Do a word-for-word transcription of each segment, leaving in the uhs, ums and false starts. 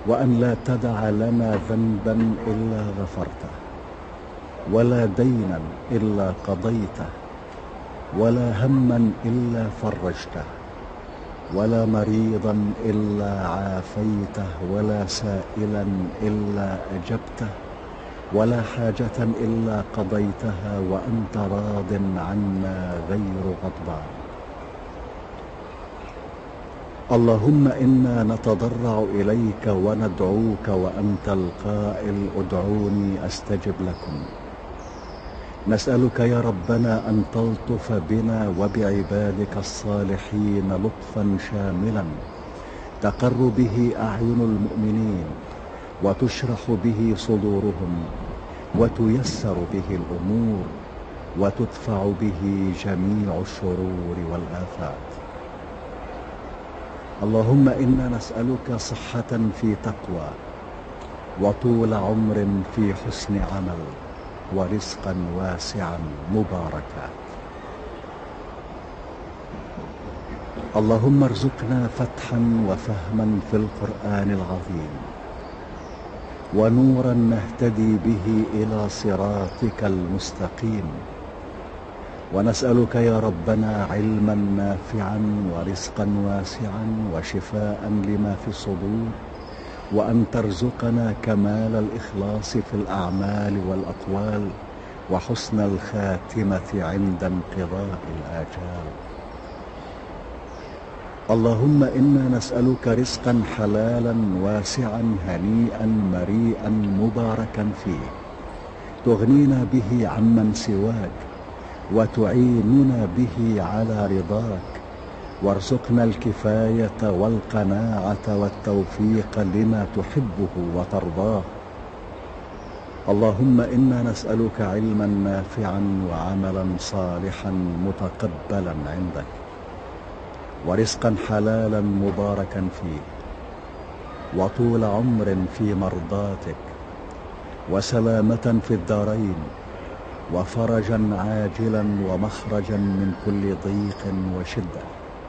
وأن لا تدع لنا ذنبا إلا غفرته، ولا دينا إلا قضيته، ولا هما إلا فرجته، ولا مريضا إلا عافيته، ولا سائلا إلا أجبته، ولا حاجة إلا قضيتها وأنت راض عنا غير غضبان. اللهم إنا نتضرع إليك وندعوك وأنت القائل ادعوني أستجب لكم. نسألك يا ربنا أن تلطف بنا وبعبادك الصالحين لطفا شاملا تقر به أعين المؤمنين، وتشرح به صدورهم، وتيسر به الأمور، وتدفع به جميع الشرور والآفات. اللهم إنا نسألك صحة في تقوى، وطول عمر في حسن عمل، ورزقا واسعا مباركا. اللهم ارزقنا فتحا وفهما في القرآن العظيم، ونورا نهتدي به إلى صراطك المستقيم. ونسألك يا ربنا علما نافعا ورزقا واسعا وشفاء لما في الصدور، وأن ترزقنا كمال الإخلاص في الأعمال والأقوال، وحسن الخاتمة عند انقضاء الآجال. اللهم إنا نسألك رزقا حلالا واسعا هنيئا مريئا مباركا فيه، تغنينا به عمن سواك، وتعيننا به على رضاك، وارزقنا الكفاية والقناعة والتوفيق لما تحبه وترضاه. اللهم إنا نسألك علما نافعا وعملا صالحا متقبلا عندك، ورزقا حلالا مباركا فيه، وطول عمر في مرضاتك، وسلامة في الدارين، وفرجا عاجلا ومخرجا من كل ضيق وشدة،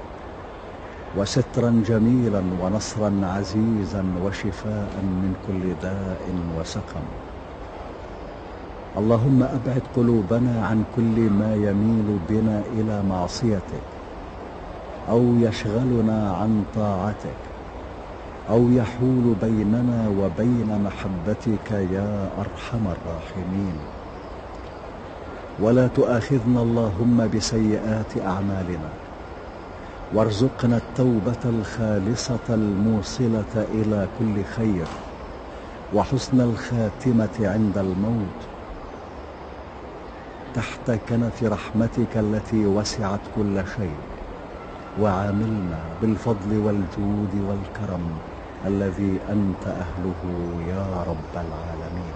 وسترا جميلا ونصرا عزيزا وشفاء من كل داء وسقم. اللهم أبعد قلوبنا عن كل ما يميل بنا إلى معصيتك، أو يشغلنا عن طاعتك، أو يحول بيننا وبين محبتك يا أرحم الراحمين. ولا تؤاخذنا اللهم بسيئات أعمالنا، وارزقنا التوبة الخالصة الموصلة إلى كل خير، وحسن الخاتمة عند الموت، تحت كنف رحمتك التي وسعت كل شيء. وعاملنا بالفضل والجود والكرم الذي أنت أهله يا رب العالمين.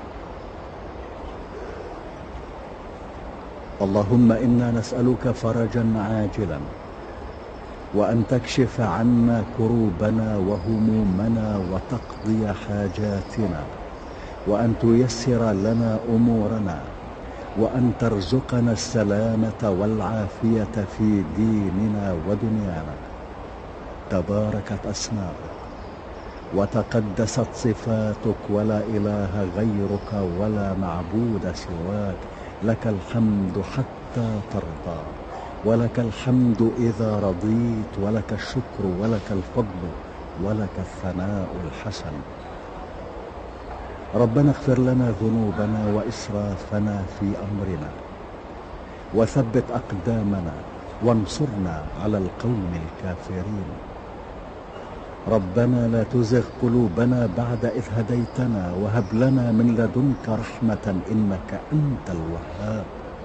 اللهم إنا نسألك فرجا عاجلا، وأن تكشف عنا كروبنا وهمومنا وتقضي حاجاتنا، وأن تيسر لنا أمورنا، وأن ترزقنا السلامة والعافية في ديننا ودنيانا. تباركت أسماؤك وتقدست صفاتك، ولا إله غيرك ولا معبود سواك. لك الحمد حتى ترضى، ولك الحمد إذا رضيت، ولك الشكر ولك الفضل ولك الثناء الحسن. ربنا اغفر لنا ذنوبنا وإسرافنا في أمرنا، وثبت أقدامنا، وانصرنا على القوم الكافرين. ربنا لا تزغ قلوبنا بعد إذ هديتنا، وهب لنا من لدنك رحمة إنك أنت الوهاب.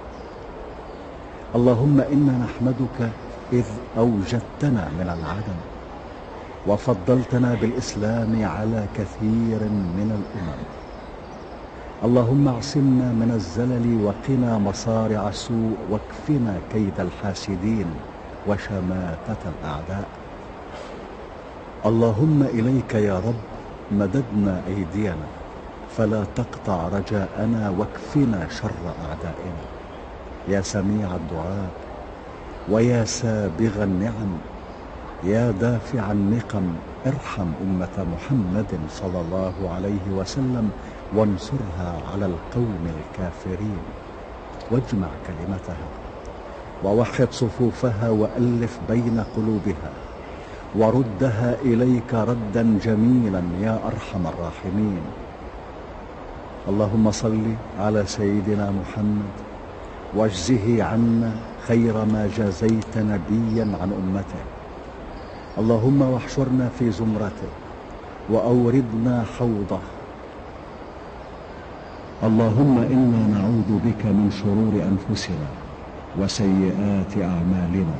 اللهم إنا نحمدك إذ أوجدتنا من العدم، وفضلتنا بالإسلام على كثير من الأمم. اللهم اعصمنا من الزلل، وقنا مصارع السوء، واكفنا كيد الحاسدين وشماتة الأعداء. اللهم إليك يا رب مددنا أيدينا، فلا تقطع رجاءنا، واكفنا شر أعدائنا. يا سميع الدعاء، ويا سابغ النعم، يا دافع النقم ارحم أمة محمد صلى الله عليه وسلم وانصرها على القوم الكافرين، واجمع كلمتها ووحد صفوفها وألف بين قلوبها وردها إليك ردا جميلا يا أرحم الراحمين. اللهم صل على سيدنا محمد واجزه عنا خير ما جزيت نبيا عن أمته. اللهم واحشرنا في زمرته وأوردنا حوضه. اللهم إنا نعوذ بك من شرور أنفسنا وسيئات أعمالنا.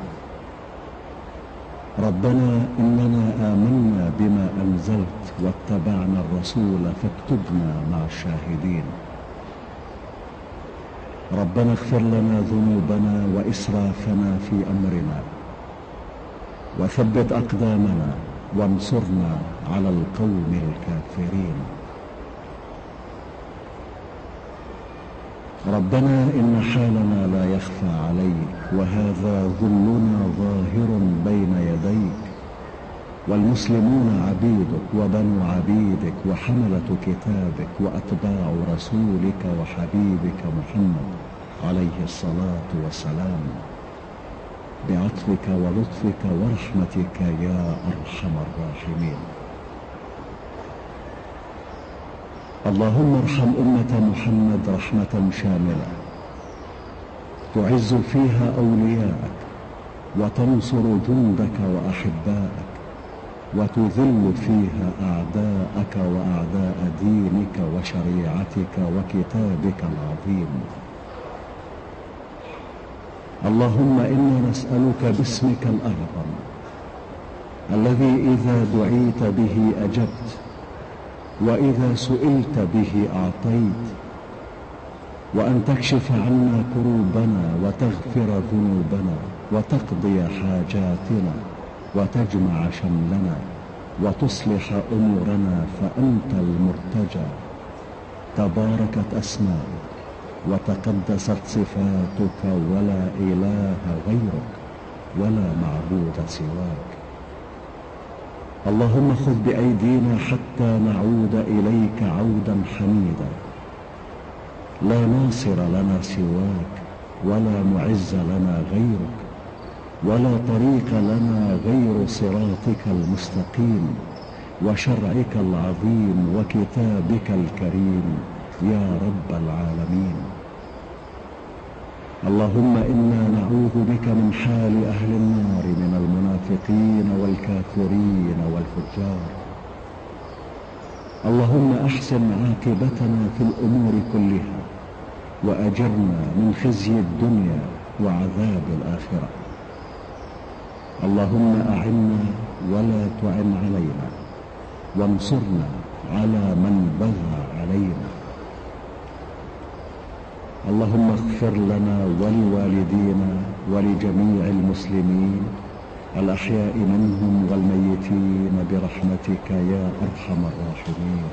ربنا إننا آمنا بما أنزلت واتبعنا الرسول فاكتبنا مع الشاهدين. ربنا اغفر لنا ذنوبنا وإسرافنا في أمرنا وثبت أقدامنا وانصرنا على القوم الكافرين. ربنا إن حالنا لا يخفى عليك، وهذا ذلنا ظاهر بين يديك، والمسلمون عبيدك وبنو عبيدك وحملة كتابك وأتباع رسولك وحبيبك محمد عليه الصلاة والسلام، بعطفك ولطفك ورحمتك يا أرحم الراحمين. اللهم ارحم أمة محمد رحمة شاملة تعز فيها أولياءك وتنصر جندك وأحباءك وتذل فيها أعداءك وأعداء دينك وشريعتك وكتابك العظيم. اللهم إنا نسألك باسمك الأعظم الذي إذا دعيت به أجبت وإذا سئلت به أعطيت، وأن تكشف عنا كروبنا وتغفر ذنوبنا وتقضي حاجاتنا وتجمع شملنا وتصلح أمورنا، فأنت المرتجى. تباركت أسماؤك وتقدست صفاتك، ولا إله غيرك ولا معبود سواك. اللهم خذ بأيدينا حتى نعود إليك عودا حميدا، لا ناصر لنا سواك ولا معز لنا غيرك ولا طريق لنا غير صراطك المستقيم وشرعك العظيم وكتابك الكريم يا رب العالمين. اللهم إنا نعوذ بك من حال أهل النار من المنافقين والكافرين والفجار. اللهم أحسن عاقبتنا في الأمور كلها وأجرنا من خزي الدنيا وعذاب الآخرة. اللهم أعنا ولا تعن علينا، وانصرنا على من بغى علينا. اللهم اغفر لنا ولوالدينا ولجميع المسلمين الأحياء منهم والميتين برحمتك يا أرحم الراحمين.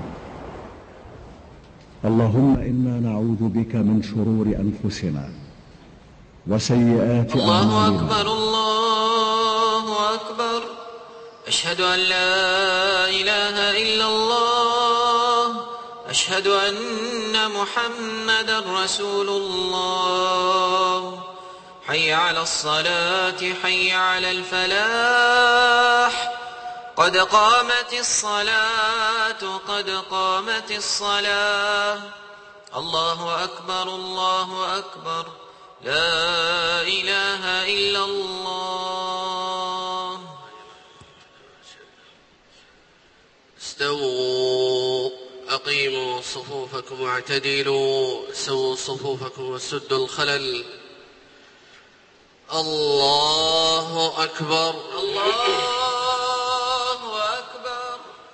اللهم إنا نعوذ بك من شرور أنفسنا وسيئات أعمالنا. الله أكبر الله أكبر، أشهد أن لا إله إلا الله، أشهد أن محمدا رسول الله. حي على الصلاة، حي على الفلاح، قد قامت الصلاة قد قامت الصلاة. الله أكبر الله أكبر، لا إله إلا الله. استووا، أقيموا صفوفكم واعتدلوا، سووا صفوفكم وسدوا الخلل. الله أكبر الله أكبر.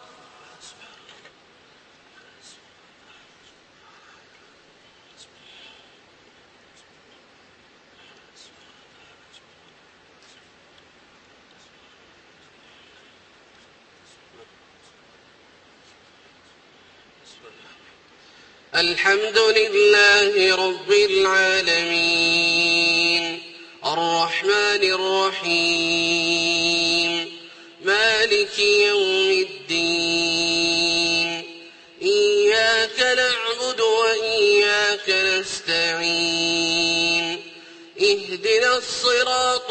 الحمد لله رب العالمين، الرحمن الرحيم، إياك نعبد وإياك نستعين اهدنا الصراط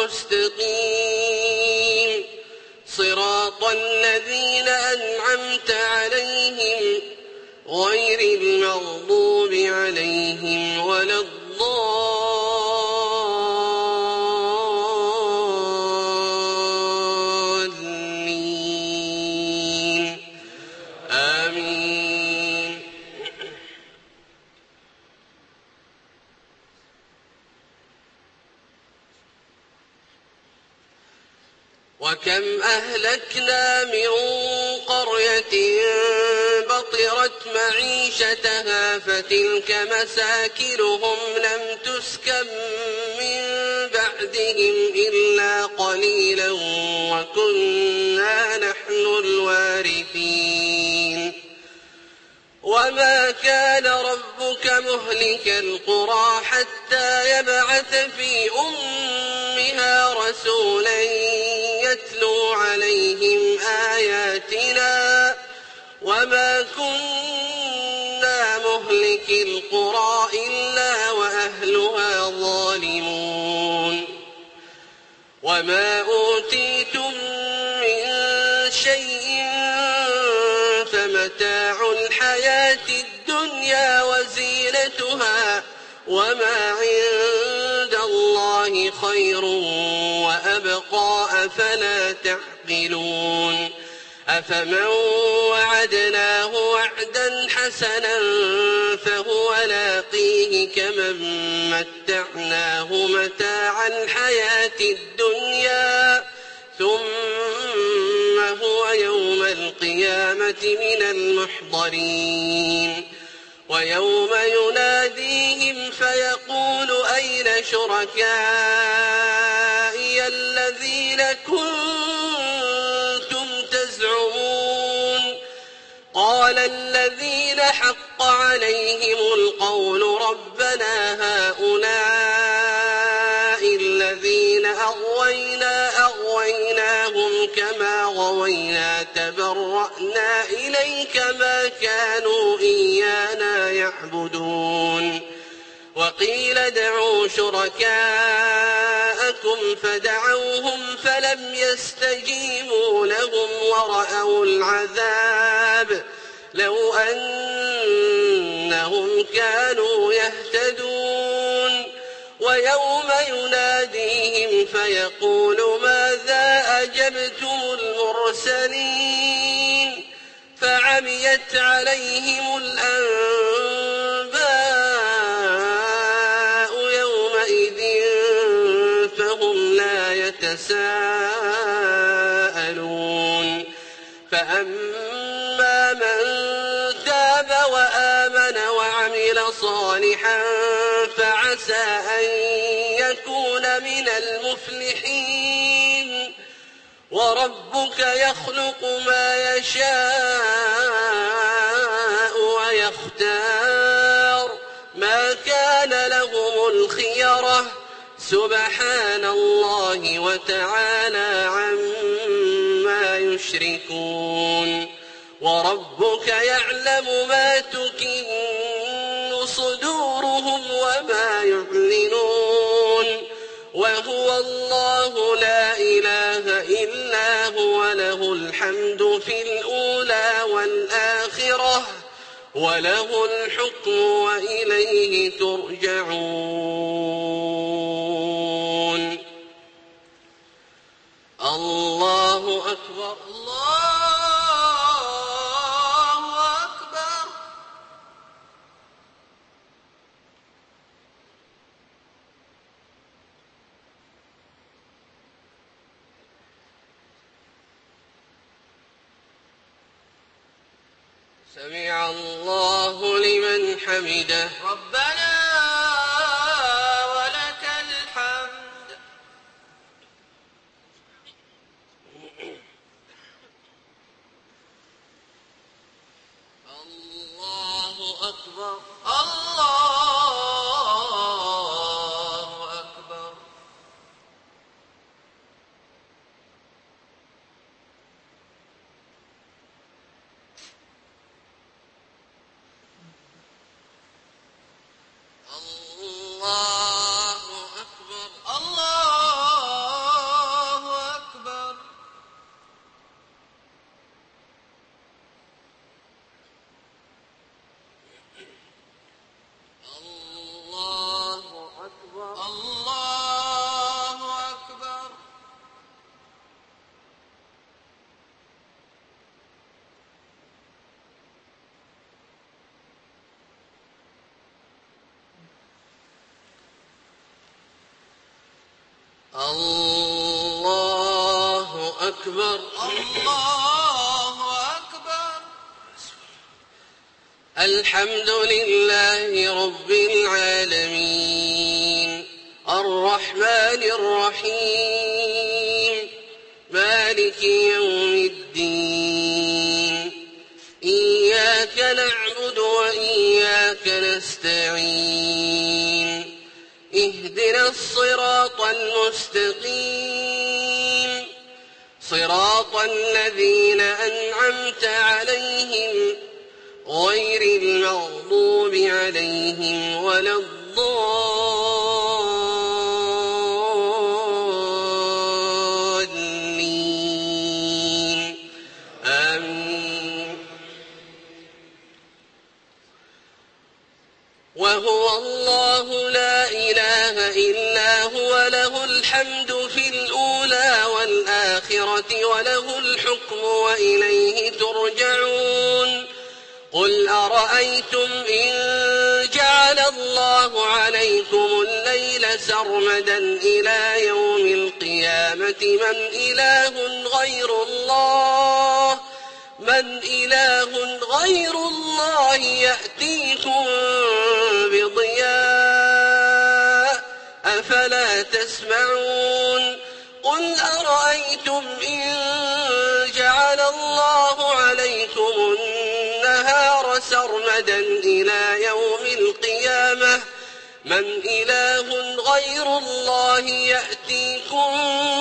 المستقيم صراط الذين أنعمت عليهم غير المغضوب عليهم ولا الضالين آمين. وكم أهلكنا من قرية بطرت معيشتها فتلك مساكنهم لم تسكن من بعدهم إلا قليلا وكنا نحن الوارثين. وما كان ربك مهلك القرى حتى يبعث في أمها رسولا يتلو عليهم آياتنا وما كنا مهلك القرى إلا وأهلها ظالمون. وما أوتيتم من شيء فمتاع الحياة الدنيا وزينتها وما عند الله خير وأبقى أفلا تعقلون. أفمن وعدناه وعدا حسنا فهو لاقيه كمن متعناه متاع الحياة الدنيا ثم هو يوم القيامة من المحضرين. ويوم يناديهم فيقول أين شركائي الذين كنتم تزعمون قال الذين حق عليهم القول ربنا هؤلاء الذين أغوينا أغويناهم كما غوينا تبرأنا إليك ما كانوا إيانا يعبدون. وقيل ادعوا شركاءكم فدعوهم فلم يستجيبوا لهم ورأوا العذاب لو أنهم كانوا يهتدون. ويوم يناديهم فيقول ماذا أجبتم المرسلين فعميت عليهم الأنباء يومئذ فهم لا يتساءلون. فأما من تاب وآمن وعمل صالحا فعسى أن يكون من المفلحين. وربك يخلق ما يشاء ويختار ما كان لهم الخيرة سبحان الله وتعالى عما يشركون. وربك يعلم ما تكن صدورهم وما يعلنون وهو الله لا إله إلا هو له الحمد في الأولى والآخرة وله الحكم وإليه ترجعون. الله أكبر الله أكبر. سمع الله لمن حمده ربنا ولك الحمد. الله أكبر الله أكبر. الله أكبر. الله أكبر. الحمد لله رب العالمين الرحمن الرحيم مالك يوم الدين إياك نعبد وإياك نستعين اهدنا الصراط المستقيم صراط الذين أنعمت عليهم غير المغضوب عليهم ولا الضالين آمين. وهو الله لا إله إلا هو له الحمد في الأولى والآخرة وله الحكم وإليه ترجعون. قل أرأيتم إن جعل الله عليكم الليل سرمدا إلى يوم القيامة من إله غير الله من إله غير الله يأتيكم بضياء أفلا تسمعون. قل أرأيتم إن جعل الله عليكم النهار سرمدا إلى يوم القيامة من إله غير الله يأتيكم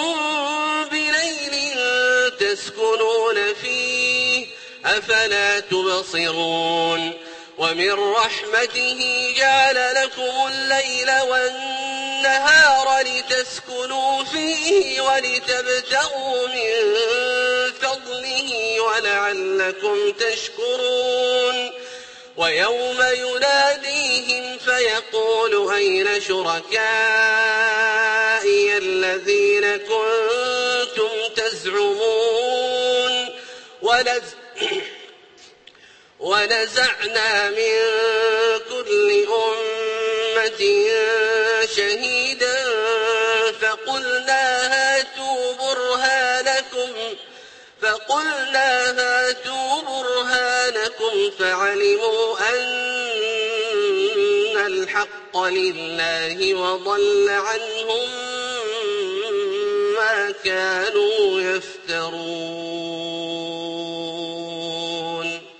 بليل تسكنون فيه أفلا تبصرون. ومن رحمته جعل لكم الليل والنهار لتسكنوا فيه ولتبتغوا من فضله ولعلكم تشكرون. ويوم يناديهم فيقول أين شركائي الذين كنتم تزعمون ونز ونزعنا من كل أمة شهيدا فقلنا هاتوا برهانكم فقلنا هاتوا برهانكم فعلموا أن الحق لله وضل عنهم ما كانوا يفترون.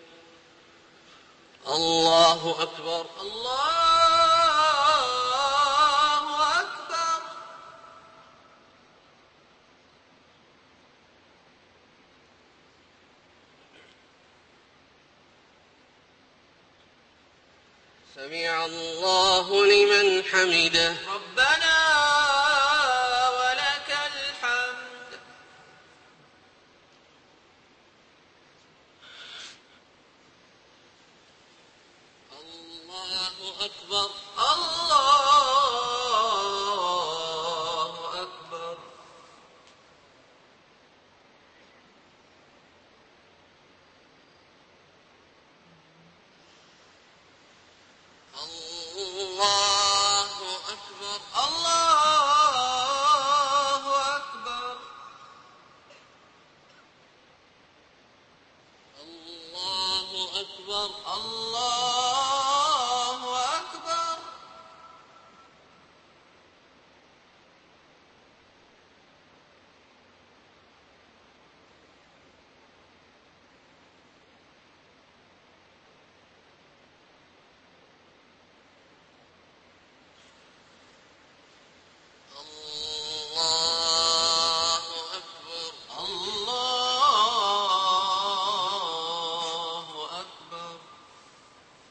الله أكبر. الله أكبر. سمع الله لمن حمده. ربنا ولك الحمد. الله أكبر. الله أكبر. الله أكبر. الله أكبر. الله أكبر. الله أكبر. الله أكبر. الله أكبر.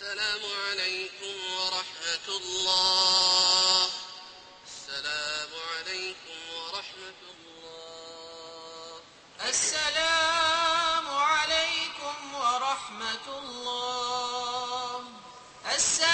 السلام عليكم ورحمة الله. السلام عليكم ورحمة الله. السلام عليكم ورحمة الله. السلام